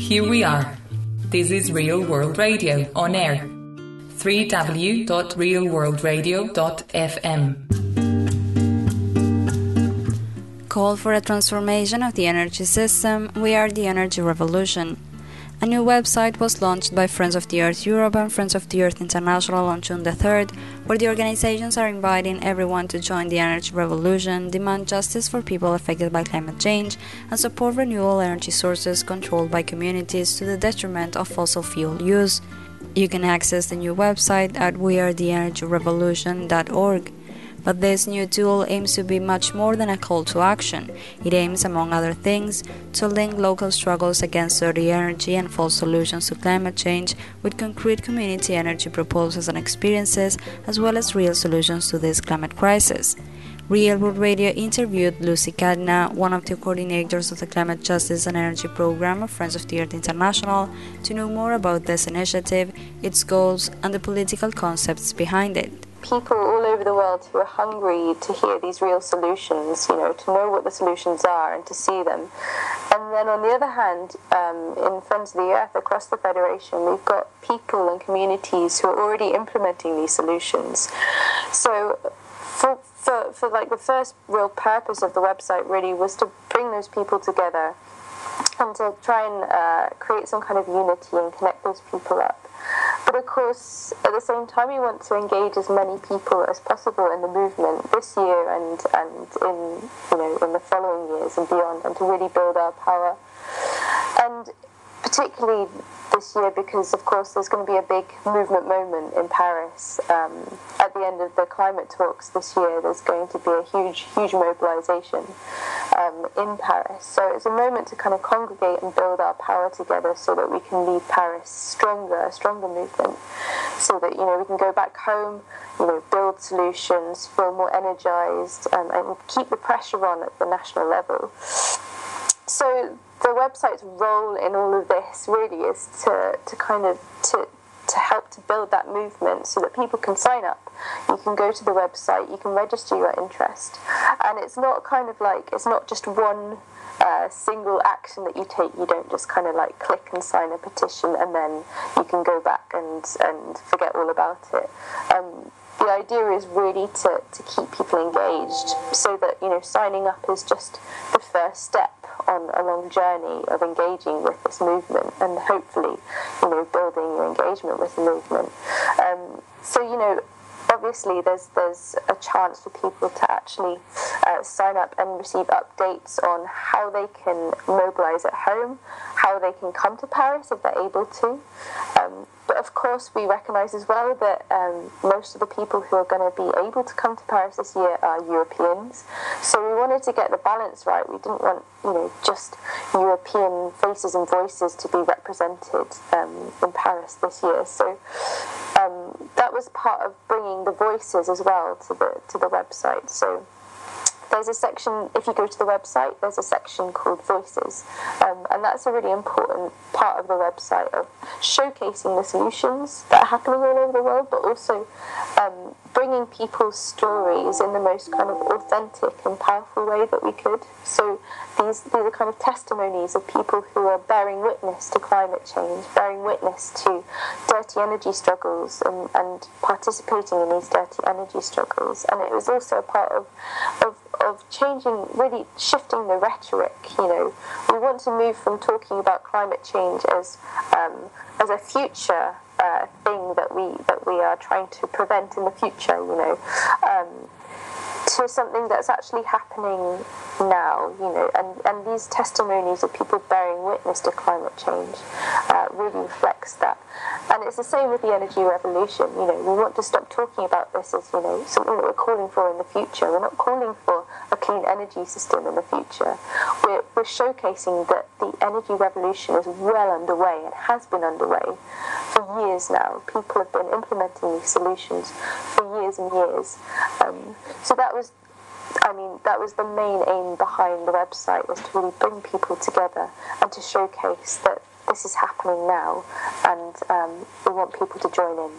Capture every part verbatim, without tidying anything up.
Here we are. This is Real World Radio on air. w w w dot real world radio dot f m. Call for a transformation of the energy system. We are the Energy Revolution. A new website was launched by Friends of the Earth Europe and Friends of the Earth International on June the third, where the organizations are inviting everyone to join the energy revolution, demand justice for people affected by climate change, and support renewable energy sources controlled by communities to the detriment of fossil fuel use. You can access the new website at we are the energy revolution dot org. But this new tool aims to be much more than a call to action. It aims, among other things, to link local struggles against dirty energy and false solutions to climate change with concrete community energy proposals and experiences, as well as real solutions to this climate crisis. Real World Radio interviewed Lucy Cadna, one of the coordinators of the Climate Justice and Energy Program of Friends of the Earth International, to know more about this initiative, its goals, and the political concepts behind it. People all over the world who are hungry to hear these real solutions, you know, to know what the solutions are and to see them. And then on the other hand, um, in Friends of the Earth across the Federation, we've got people and communities who are already implementing these solutions. So for, for, for like the first real purpose of the website really was to bring those people together and to try and uh, create some kind of unity and connect those people up. But of course, at the same time, we want to engage as many people as possible in the movement this year and, and in you know in the following years and beyond, and to really build our power. And particularly this year, because of course there's going to be a big movement moment in Paris. Um, at the end of the climate talks this year, there's going to be a huge, huge mobilization um, in Paris. So it's a moment to kind of congregate and build our power together so that we can leave Paris stronger, a stronger movement, so that, you know, we can go back home, you know, build solutions, feel more energized, um, and keep the pressure on at the national level. So the website's role in all of this really is to, to kind of to to help to build that movement so that people can sign up. You can go to the website, you can register your interest, and it's not kind of like, it's not just one uh, single action that you take. You don't just kind of like click and sign a petition and then you can go back and, and forget all about it. Um, the idea is really to, to keep people engaged so that, you know, signing up is just the first step on a long journey of engaging with this movement and hopefully, you know, building your engagement with the movement. Um, so, you know, obviously there's there's a chance for people to actually uh, sign up and receive updates on how they can mobilize at home, how they can come to Paris if they're able to. Um, but of course we recognize as well that um, most of the people who are going to be able to come to Paris this year are Europeans. So we wanted to get the balance right. We didn't want, you know, just European faces and voices to be represented um, in Paris this year. So um, that was part of bringing the voices as well to the to the website. So there's a section, if you go to the website, there's a section called Voices, um, and that's a really important part of the website of showcasing the solutions that are happening all over the world, but also um, bringing people's stories in the most kind of authentic and powerful way that we could. So these, these are kind of testimonies of people who are bearing witness to climate change, bearing witness to dirty energy struggles and, and participating in these dirty energy struggles. And it was also a part of, of of changing, really shifting the rhetoric. You know, we want to move from talking about climate change as um, as a future uh, thing that we that we are trying to prevent in the future. You know, um, to something that's actually happening now. You know, and and these testimonies of people bearing witness to climate change uh, really reflects that. And it's the same with the energy revolution. You know, we want to stop talking about this as, you know, something that we're calling for in the future. We're not calling for a clean energy system in the future. We're, we're showcasing that the energy revolution is well underway and has been underway for years now. People have been implementing these solutions for years and years. Um, so that was, I mean, that was the main aim behind the website, was to really bring people together and to showcase that this is happening now, and um, we want people to join in.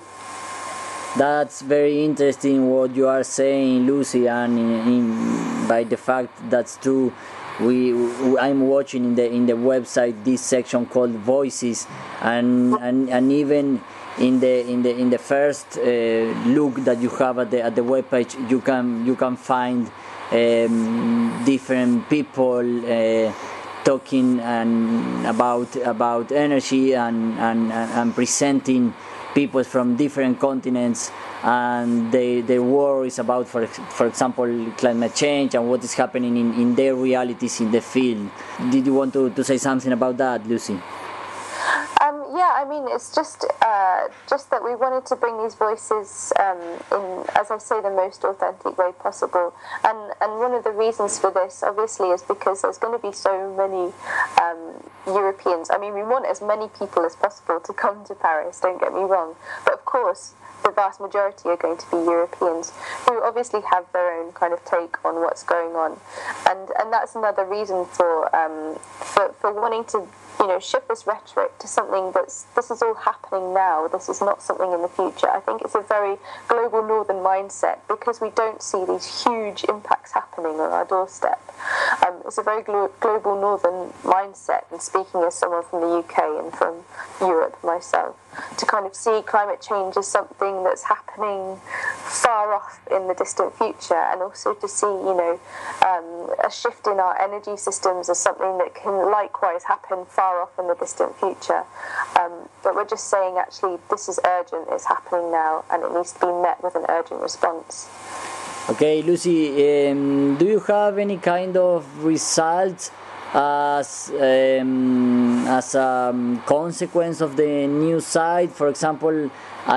That's very interesting what you are saying, Lucy, and in, in, by the fact that's true. we, we I'm watching in the in the website this section called Voices, and and, and even in the in the in the first uh, look that you have at the at the webpage, you can you can find um, different people uh, talking and about about energy and and, and presenting people from different continents and they, their worries about, for for example, climate change and what is happening in, in their realities in the field. Did you want to, to say something about that, Lucy? Um, yeah, I mean, it's just uh, just that we wanted to bring these voices um, in, as I say, the most authentic way possible. And and one of the reasons for this, obviously, is because there's going to be so many um, Europeans. I mean, we want as many people as possible to come to Paris, don't get me wrong. But of course, the vast majority are going to be Europeans who obviously have their own kind of take on what's going on. And and that's another reason for um, for, for wanting to, you know, shift this rhetoric to something that's, this is all happening now, this is not something in the future. I think it's a very global northern mindset because we don't see these huge impacts happening on our doorstep. Um, it's a very glo- global northern mindset, and speaking as someone from the U K and from Europe myself, to kind of see climate change as something that's happening far off in the distant future, and also to see, you know, um, a shift in our energy systems as something that can likewise happen far off in the distant future. Um, but we're just saying, actually, this is urgent, it's happening now, and it needs to be met with an urgent response. Okay, Lucy, um, do you have any kind of results as um, as a um, consequence of the new site? For example, I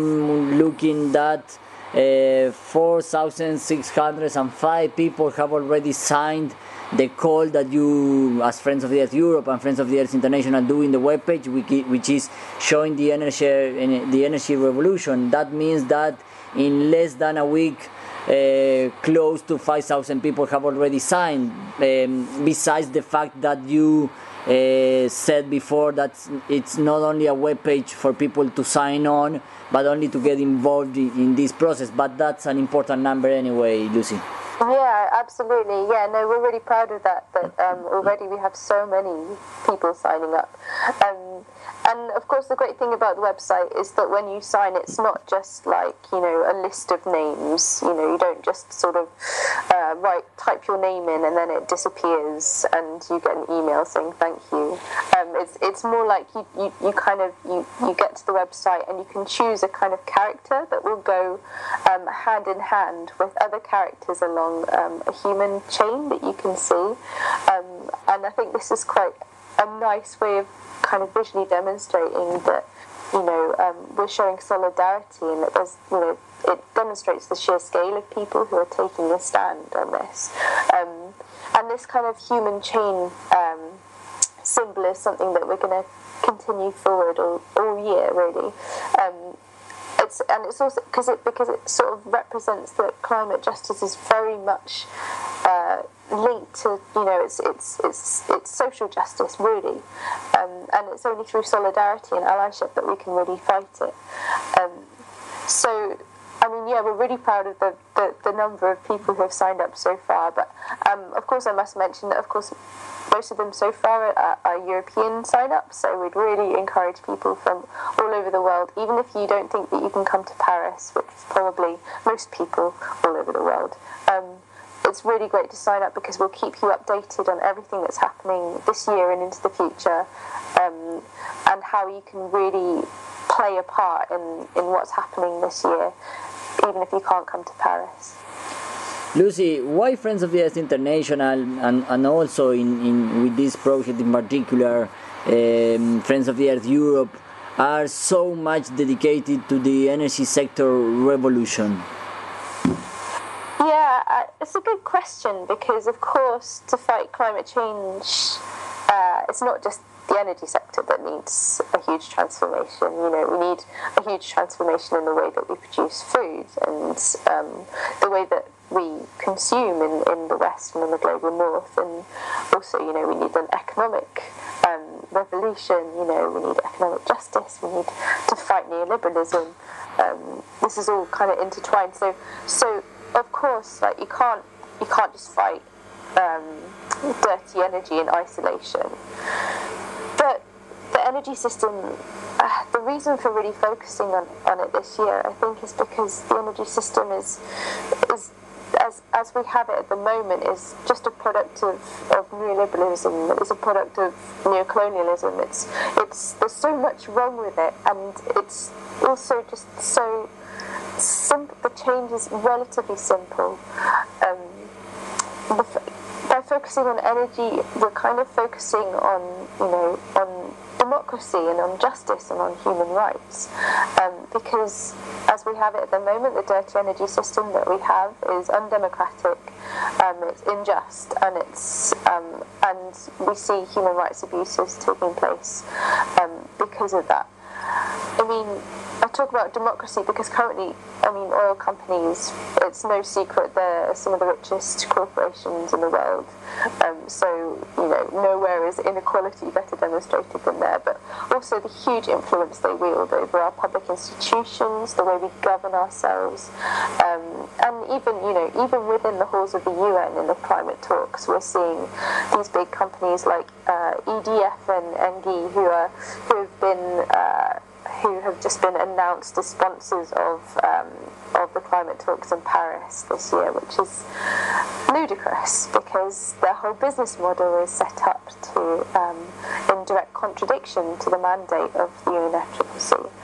am looking that uh, four thousand six hundred five people have already signed the call that you, as Friends of the Earth Europe and Friends of the Earth International, do in the webpage, which is showing the energy, the energy revolution. That means that in less than a week, Uh, close to five thousand people have already signed, um, besides the fact that you uh, said before that it's not only a web page for people to sign on, but only to get involved in, in this process. But that's an important number anyway, Lucy. Yeah, absolutely. Yeah, no, we're really proud of that, that um, already we have so many people signing up. Um, and of course, the great thing about the website is that when you sign, it's not just like, you know, a list of names. You know, you don't just sort of uh, write, type your name in and then it disappears and you get an email saying thank you. Um, it's it's more like you, you, you kind of, you, you get to the website and you can choose a kind of character that will go um, hand in hand with other characters along um, a human chain that you can see. Um, and I think this is quite a nice way of kind of visually demonstrating that, you know, um, we're showing solidarity, and that there's, you know, it demonstrates the sheer scale of people who are taking a stand on this. Um, and this kind of human chain um, symbol is something that we're going to continue forward all, all year, really. Um, It's, and it's also because it because it sort of represents that climate justice is very much uh, linked to, you know, it's it's it's it's social justice, really, um, and it's only through solidarity and allyship that we can really fight it. Um, so, I mean, yeah, we're really proud of the, the, the number of people who have signed up so far. But um, of course, I must mention that, of course, most of them so far are, are European sign-ups, so we'd really encourage people from all over the world, even if you don't think that you can come to Paris, which is probably most people all over the world. Um, it's really great to sign up because we'll keep you updated on everything that's happening this year and into the future, um, and how you can really play a part in, in what's happening this year, even if you can't come to Paris. Lucy, why Friends of the Earth International, and, and also in, in with this project in particular, um, Friends of the Earth Europe, are so much dedicated to the energy sector revolution? Yeah, uh, it's a good question, because of course to fight climate change, uh, it's not just the energy sector that needs a huge transformation. You know, we need a huge transformation in the way that we produce food and um, the way that we consume in, in the West and in the global North. And also, you know, we need an economic um, revolution. You know, we need economic justice. We need to fight neoliberalism. Um, this is all kind of intertwined. So, so of course, like you can't you can't just fight um, dirty energy in isolation. But the energy system, uh, the reason for really focusing on, on it this year, I think, is because the energy system is is as as we have it at the moment is just a product of, of neoliberalism. It's a product of neocolonialism. It's it's there's so much wrong with it, and it's also just so simple. The change is relatively simple. Um, the, by focusing on energy, we're kind of focusing on you know on democracy and on justice and on human rights, um, because as we have it at the moment, the dirty energy system that we have is undemocratic, um, it's unjust, and it's um, and we see human rights abuses taking place um, because of that. I mean, I talk about democracy because currently, I mean, oil companies, it's no secret they're some of the richest corporations in the world. Um, so, you know, nowhere is inequality better demonstrated than there, but also the huge influence they wield over our public institutions, the way we govern ourselves, um, and even, you know, even within the halls of the U N in the climate talks, we're seeing these big companies like uh, E D F and Engie who are who have been uh, who have just been announced as sponsors of um, of the climate talks in Paris this year, which is ludicrous because their whole business model is set up to um, in direct contradiction to the mandate of the U N F C C C.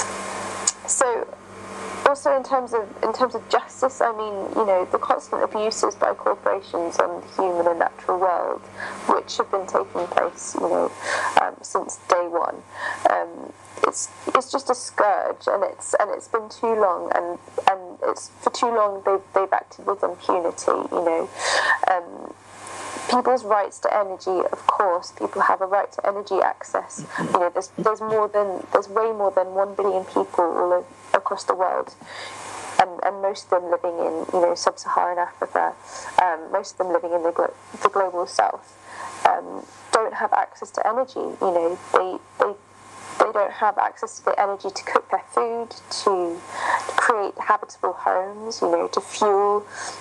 So, also in terms of in terms of justice, I mean, you know, the constant abuses by corporations on the human and natural world, which have been taking place, you know, um, since day one. Um, It's it's just a scourge, and it's and it's been too long, and, and it's for too long they've they've acted with impunity. You know, um, people's rights to energy. Of course, people have a right to energy access. You know, there's there's more than there's way more than one billion people all of, across the world, and and most of them living in you know sub-Saharan Africa. Um, most of them living in the glo- the global south um, don't have access to energy. You know, they they. They don't have access to the energy to cook their food, to create habitable homes, you know, to fuel.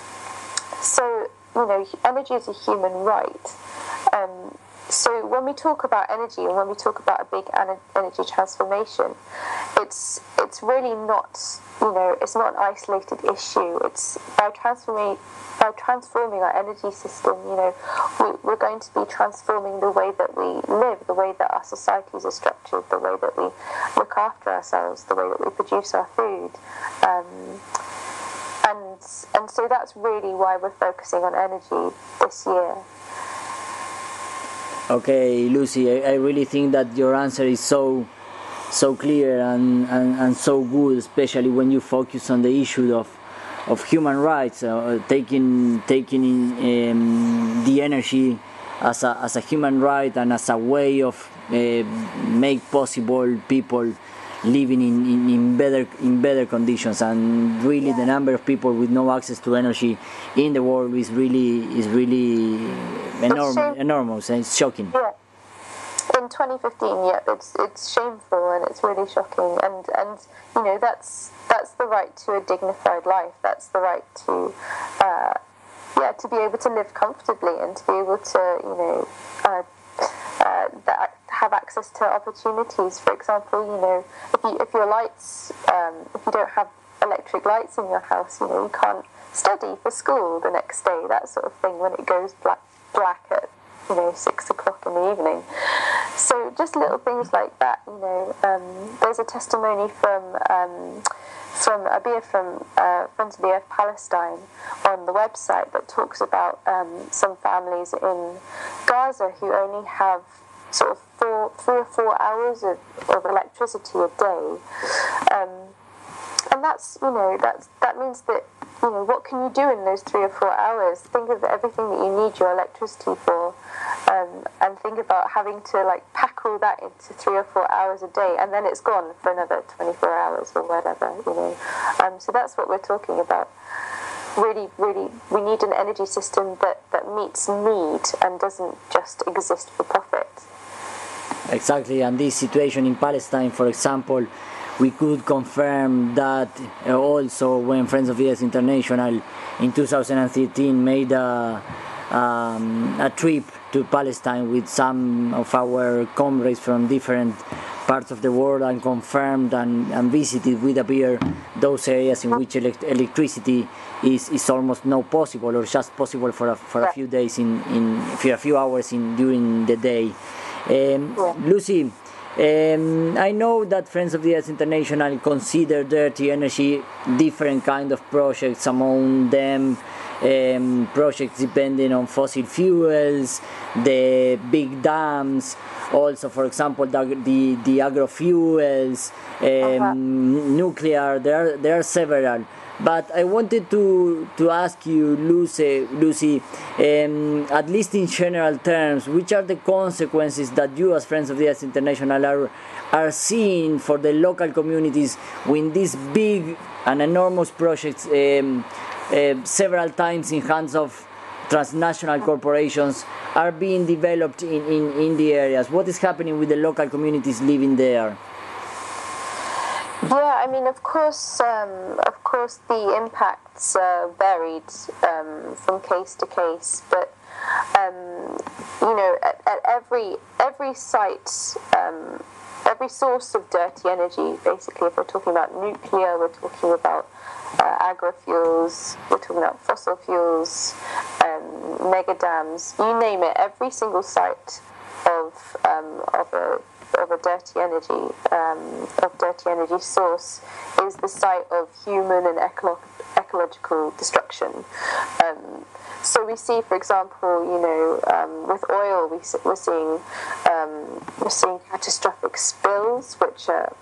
So, you know, energy is a human right. Um, so when we talk about energy and when we talk about a big energy transformation, it's it's really not, you know, it's not an isolated issue. It's by transforming by transforming our energy system, you know, we, we're going to be transforming the way that we live, the way that our societies are structured, the way that we look after ourselves, the way that we produce our food. Um, and and so that's really why we're focusing on energy this year. Okay, Lucy, I, I really think that your answer is so so clear and, and, and so good, especially when you focus on the issue of of human rights, uh, taking taking in, um, the energy as a as a human right and as a way of uh, make possible people living in, in, in better in better conditions. And really, yeah. The number of people with no access to energy in the world is really is really enormous. Enormous, and it's shocking. Yeah. In twenty fifteen, yeah, it's it's shameful and it's really shocking, and and you know that's that's the right to a dignified life. That's the right to, uh, yeah, to be able to live comfortably and to be able to you know, uh, uh, that have access to opportunities. For example, you know, if you if your lights, um, if you don't have electric lights in your house, you know, you can't study for school the next day. That sort of thing when it goes black black at you know six o'clock in the evening. So just little things like that, you know. Um, there's a testimony from um, from Abir from uh, Friends of the Earth Palestine on the website that talks about um, some families in Gaza who only have sort of four, three or four hours of, of electricity a day, um, and that's you know that's that means that. You know, what can you do in those three or four hours? Think of everything that you need your electricity for, um, and think about having to like pack all that into three or four hours a day, and then it's gone for another twenty-four hours or whatever. You know, um, so that's what we're talking about. Really, really, we need an energy system that that meets need and doesn't just exist for profit. Exactly, and this situation in Palestine, for example. We could confirm that also when Friends of the Earth International in two thousand thirteen made a, um, a trip to Palestine with some of our comrades from different parts of the world and confirmed and, and visited with a beer those areas in which elect electricity is, is almost not possible, or just possible for a, for a few days in, in for a few hours in during the day. Um, Lucy, um, I know that Friends of the Earth International consider dirty energy different kind of projects, among them um, projects depending on fossil fuels, the big dams, also, for example, the the, the agrofuels, um, uh-huh. nuclear. There are, there are several. But I wanted to to ask you, Lucy, Lucy, um, at least in general terms, which are the consequences that you, as Friends of the Earth International, are are seeing for the local communities when these big and enormous projects, um, uh, several times in hands of transnational corporations, are being developed in, in, in the areas? What is happening with the local communities living there? Yeah, I mean, of course, um, of course, the impacts uh, varied um, from case to case, but um, you know, at, at every every site, um, every source of dirty energy, basically, if we're talking about nuclear, we're talking about uh, agrofuels, we're talking about fossil fuels, um, mega dams, you name it. Every single site of um, of a of a dirty energy um, of dirty energy source is the site of human and ecolo ecological destruction. Um, so we see, for example, you know, um, with oil, we, we're seeing um, we're seeing catastrophic spills, which are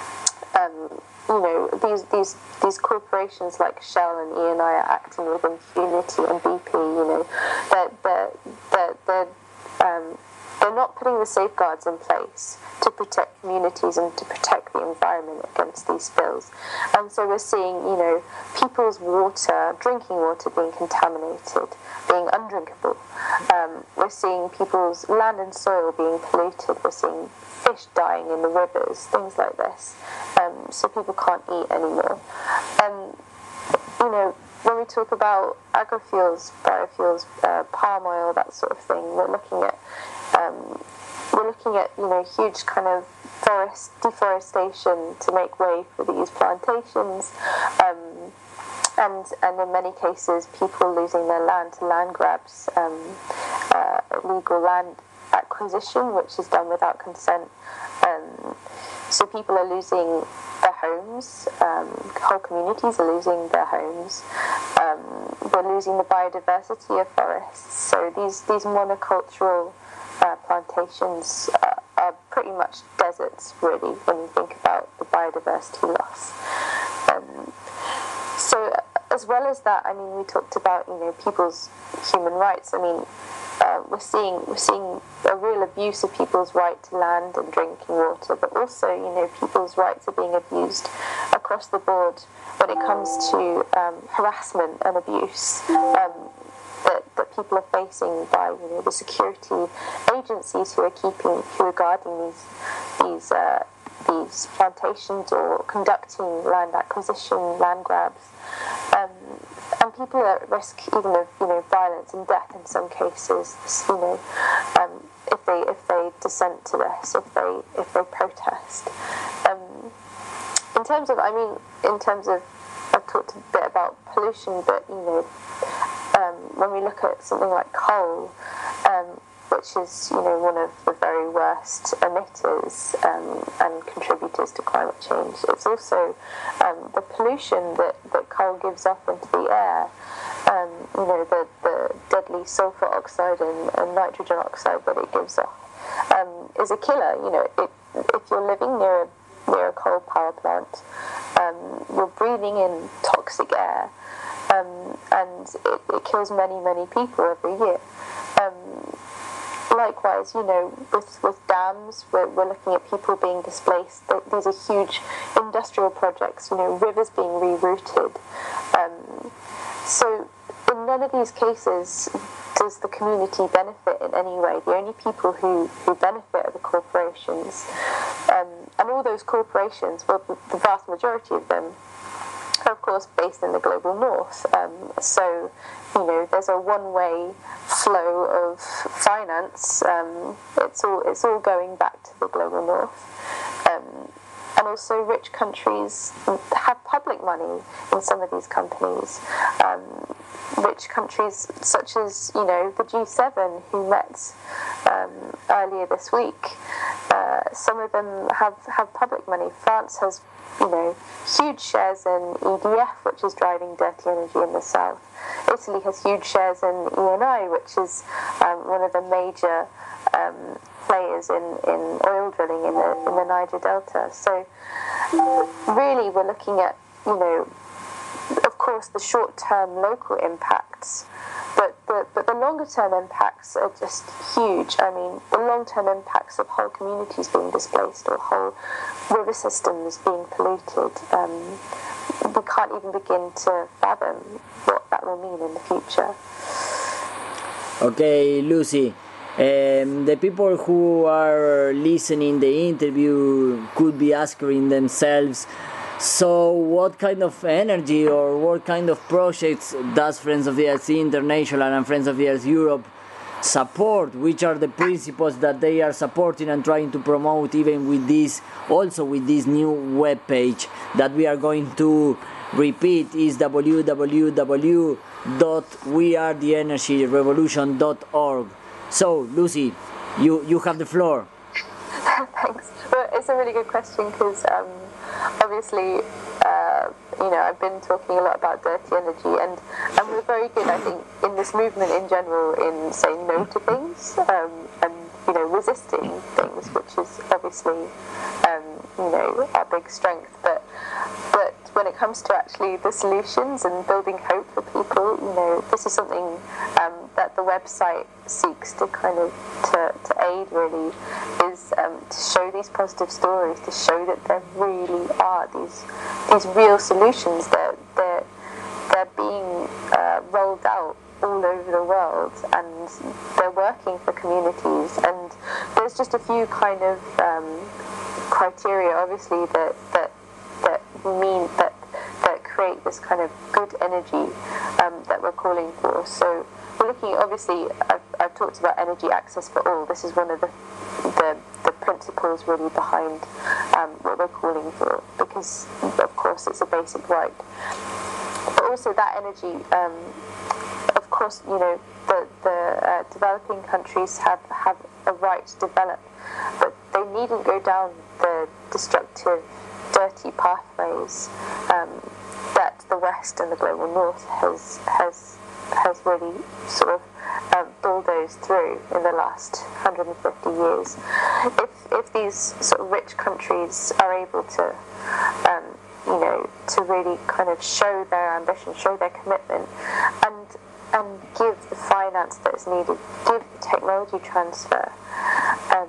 um, you know, these these these corporations like Shell and E and I are acting with impunity, and B P, you know, they're they're they're, they're um, They're not putting the safeguards in place to protect communities and to protect the environment against these spills. And so we're seeing, you know, people's water, drinking water being contaminated, being undrinkable. Um, we're seeing people's land and soil being polluted. We're seeing fish dying in the rivers, things like this. Um, so people can't eat anymore. And, you know, when we talk about agrofuels, biofuels, uh, palm oil, that sort of thing, we're looking at Um, we're looking at, you know, huge kind of forest deforestation to make way for these plantations, um, and and in many cases people losing their land to land grabs, um, uh, illegal land acquisition, which is done without consent. Um, so people are losing their homes, um, whole communities are losing their homes. Um, we're losing the biodiversity of forests. So these these monocultural Uh, plantations uh, are pretty much deserts, really, when you think about the biodiversity loss. Um, so, as well as that, I mean, we talked about, you know, people's human rights. I mean, uh, we're seeing we're seeing a real abuse of people's right to land and drinking water, but also, you know, people's rights are being abused across the board when it comes to um, harassment and abuse. Um, That, that people are facing by, you know, the security agencies who are keeping, who are guarding these these uh, these plantations or conducting land acquisition, land grabs, um, and people are at risk even of, you know, violence and death in some cases. You know, um, if they if they dissent to this, if they if they protest. Um, in terms of, I mean, in terms of, I've talked a bit about pollution, but, you know. Um, when we look at something like coal, um, which is, you know, one of the very worst emitters um, and contributors to climate change, it's also um, the pollution that, that coal gives off into the air. Um, you know, the, the deadly sulfur oxide and, and nitrogen oxide that it gives off um, is a killer. You know, it, if you're living near a, near a coal power plant, um, you're breathing in toxic air. Um, and it, it kills many, many people every year. Um, likewise, you know, with, with dams, we're, we're looking at people being displaced. These are huge industrial projects, you know, rivers being rerouted. Um, so in none of these cases does the community benefit in any way. The only people who, who benefit are the corporations. Um, and all those corporations, well, the, the vast majority of them, of course, based in the global north. Um, so, you know, there's a one-way flow of finance. Um, it's all it's all going back to the global north. Um, and also rich countries have public money in some of these companies. Um, rich countries such as, you know, the G seven who met um, earlier this week, uh, some of them have, have public money. France has, you know, huge shares in E D F, which is driving dirty energy in the south. Italy has huge shares in E N I, which is um, one of the major um, players in, in oil drilling in the in the Niger Delta. So really we're looking at, you know, of course the short-term local impacts, but the, but the longer-term impacts are just huge. I mean, the long-term impacts of whole communities being displaced or whole river systems being polluted, um, we can't even begin to fathom what that will mean in the future. Okay, Lucy. Um, the people who are listening the interview could be asking themselves, so what kind of energy or what kind of projects does Friends of the Earth International and Friends of the Earth Europe support? Which are the principles that they are supporting and trying to promote, even with this, also with this new web page that we are going to repeat, is w w w dot we are the energy revolution dot org. So, Lucy, you, you have the floor. Thanks. Well, it's a really good question because um, obviously, uh, you know, I've been talking a lot about dirty energy, and, and we're very good, I think, in this movement in general in saying no to things um, and, you know, resisting things, which is obviously, um, you know, our big strength. But but when it comes to actually the solutions and building hope for people, you know, this is something um, that the website seeks to kind of to, to aid really, is um, to show these positive stories, to show that there really are these these real solutions that they're, they're being uh, rolled out all over the world, and they're working for communities. And there's just a few kind of um, criteria, obviously, that that that mean that that create this kind of good energy um, that we're calling for. So we're looking, obviously, I've, I've talked about energy access for all. This is one of the the, the principles really behind um, what we're calling for, because of course it's a basic right. But also that energy, um, of course, you know, the, the uh, developing countries have, have a right to develop, but they needn't go down the destructive, dirty pathways um, that the West and the global North has has has really sort of um, bulldozed through in the last one hundred fifty years. If if these sort of rich countries are able to, um, you know, to really kind of show their ambition, show their commitment, and and give the finance that is needed, give the technology transfer, um,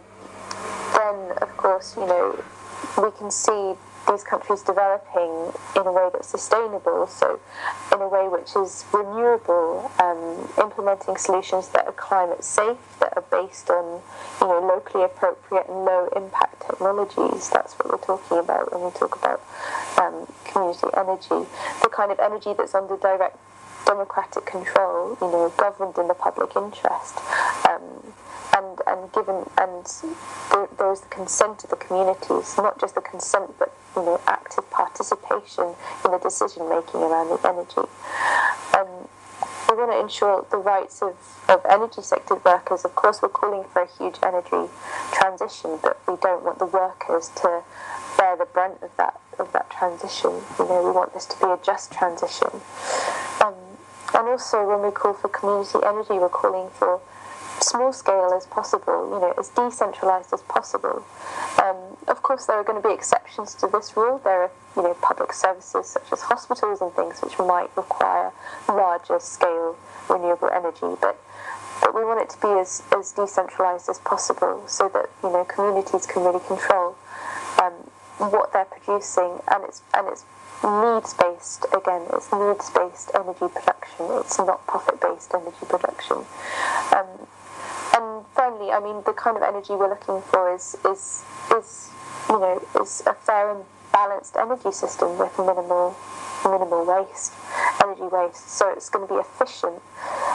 then of course, you know, we can see these countries developing in a way that's sustainable, so in a way which is renewable, um, implementing solutions that are climate safe, that are based on, you know, locally appropriate and low impact technologies. That's what we're talking about when we talk about um, community energy, the kind of energy that's under direct democratic control, you know, governed in the public interest, um, and and given and there, there is the consent of the communities, not just the consent, but, you know, active participation in the decision making around the energy. Um, we want to ensure the rights of, of energy sector workers. Of course, we're calling for a huge energy transition, but we don't want the workers to bear the brunt of that of that transition. You know, we want this to be a just transition. Um, and also, when we call for community energy, we're calling for small scale as possible, you know, as decentralized as possible. Um, of course, there are going to be exceptions to this rule. There are, you know, public services such as hospitals and things which might require larger scale renewable energy, but but we want it to be as, as decentralized as possible, so that, you know, communities can really control um, what they're producing, and it's and it's needs-based. Again, it's needs-based energy production. It's not profit-based energy production. Um, And finally, I mean, the kind of energy we're looking for is, is, is, you know, is a fair and balanced energy system with minimal, minimal waste, energy waste. So it's going to be efficient,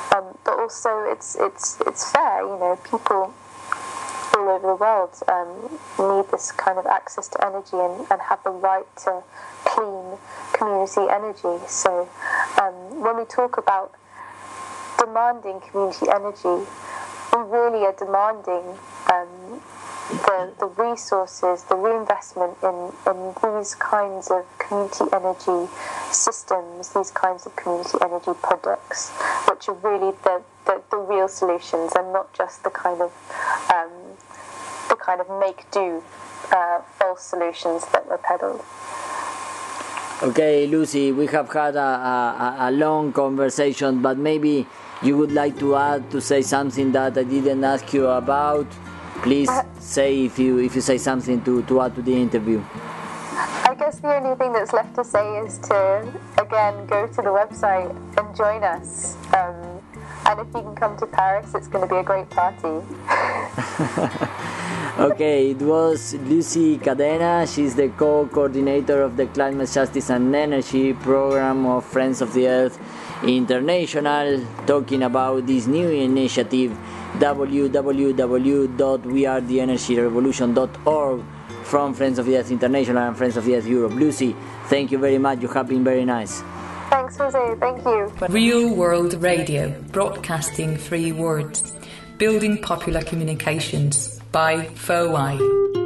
Um, but also, it's it's it's fair. You know, people all over the world um, need this kind of access to energy and, and have the right to clean community energy. So um, when we talk about demanding community energy, we really are demanding um, the, the resources, the reinvestment in, in these kinds of community energy systems, these kinds of community energy projects, which are really the, the, the real solutions and not just the kind of um, the kind of make-do uh, false solutions that were peddled. Okay, Lucy, we have had a, a, a long conversation, but maybe you would like to add, to say something that I didn't ask you about. Please uh, say if you if you say something to, to add to the interview. I guess the only thing that's left to say is to, again, go to the website and join us. Um, and if you can come to Paris, it's going to be a great party. Okay, it was Lucy Cadena. She's the co-coordinator of the Climate Justice and Energy program of Friends of the Earth International, talking about this new initiative, w w w dot we are the energy revolution dot org, from Friends of the Earth International and Friends of the Earth Europe. Lucy, thank you very much. You have been very nice. Thanks, Jose. Thank you. Real World Radio, broadcasting free words, building popular communications by F O I.